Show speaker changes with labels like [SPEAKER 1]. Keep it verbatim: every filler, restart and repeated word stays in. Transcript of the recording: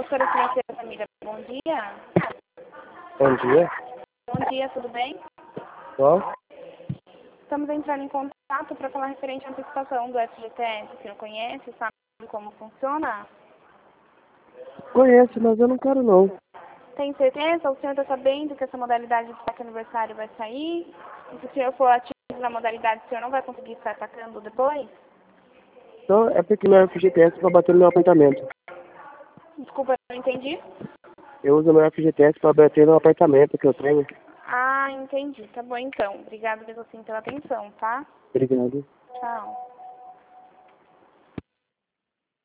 [SPEAKER 1] Corretora Financeira Família, bom dia.
[SPEAKER 2] Bom dia.
[SPEAKER 1] Bom dia, tudo bem?
[SPEAKER 2] Qual?
[SPEAKER 1] Estamos entrando em contato para falar referente à antecipação do F G T S. O senhor conhece, sabe como funciona?
[SPEAKER 2] Conheço, mas eu não quero não.
[SPEAKER 1] Tem certeza? O senhor está sabendo que essa modalidade de saque aniversário vai sair? E se o senhor for ativo na modalidade, o senhor não vai conseguir estar atacando depois?
[SPEAKER 2] Então é porque meu F G T S para bater no meu apartamento.
[SPEAKER 1] Desculpa, eu não entendi.
[SPEAKER 2] Eu uso meu F G T S para bater no apartamento que eu tenho.
[SPEAKER 1] Ah, entendi. Tá bom então. Obrigada mesmo assim pela atenção, tá?
[SPEAKER 2] Obrigado.
[SPEAKER 1] Tchau.